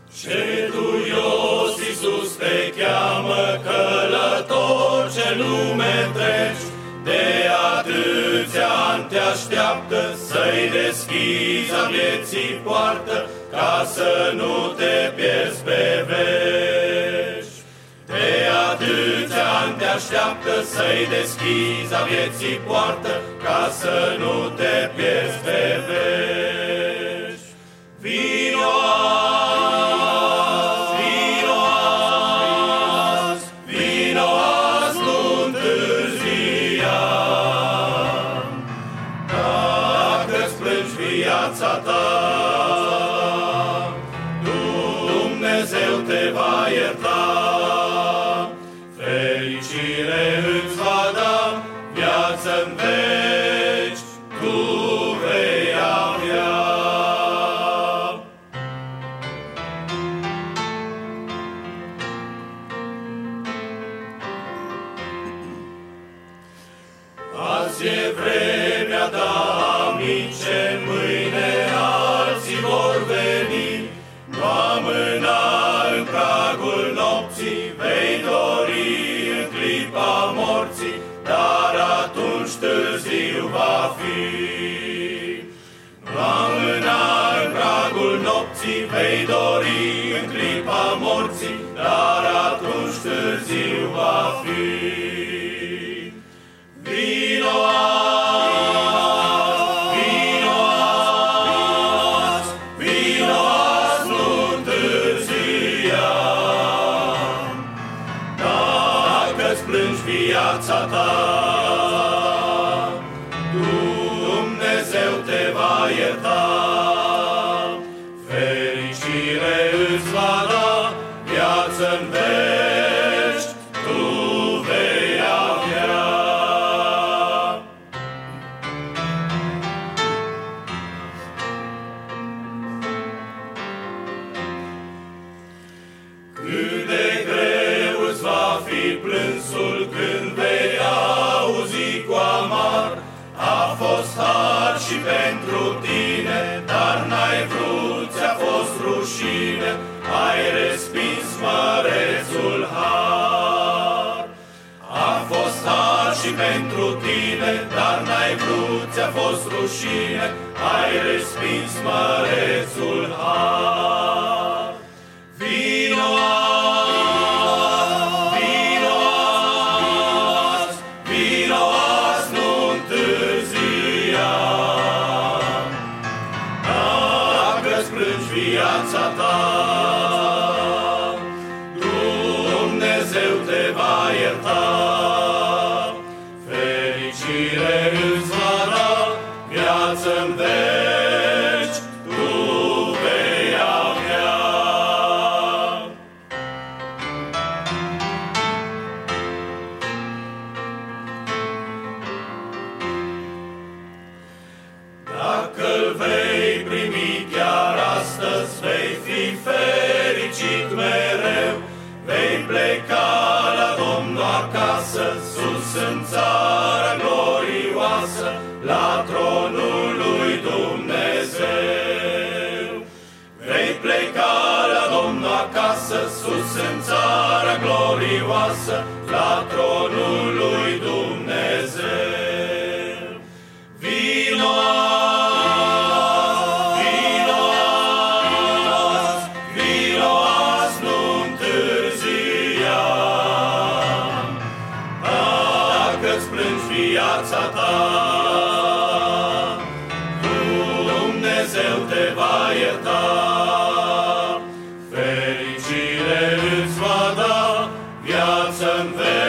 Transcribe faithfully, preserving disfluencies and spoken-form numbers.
Cetuios Iisus te cheamă, călător ce lume treci, de atâția ani te așteaptă să-i deschizi a vieții poartă, ca să nu te pierzi pe veci. De atâția ani te așteaptă să-i deschizi a vieții poartă, ca să nu te pierzi pe veci. Vino azi, vino azi, vino azi, nu întârzia. Dacă-ți plângi viața ta, Dumnezeu te va ierta. Fericire îți va da, viață-n veci tu vei avea. Azi e vremea ta, amice, mâine alții vor veni. Nu amâna în pragul nopții, vei dori în clipa morții, dar atunci târziu va fi. Nu amâna în pragul nopții, vei dori în clipa morții, dar atunci târziu va fi. Vino azi, vino azi, vino azi, nu întârzia. Dacă-ți plângi viața ta, Dumnezeu te va ierta. Fericire îți va da, viață-n veci tu vei avea. Cât de greu îți va fi plânsul când vei auzi cu amar, a fost har și pentru tine, dar n-ai vrut, ți-a fost rușine, ai respins mărețul har. A fost har și pentru tine, dar n-ai vrut, ți-a fost rușine, ai respins mărețul har. Vino azi, vino azi, vino azi, nu întârzia. Dacă-ți plângi viața ta, Dumnezeu te va ierta. Fericire îți va da, viață-n veci tu vei avea. Dacă-L vei primi chiar astăzi, vei fi fericit mereu. Vei pleca la Domnul acasă, sus în țara glorioasă, la tronul lui Dumnezeu. Vei pleca la Domnul acasă, sus în țara glorioasă, la tronul lui Dumnezeu. Vino azi, vino azi, vino azi, nu întârzia. Dacă-ți plângi viața ta, Dumnezeu te va ierta. Fericire îți va da, viață-n veci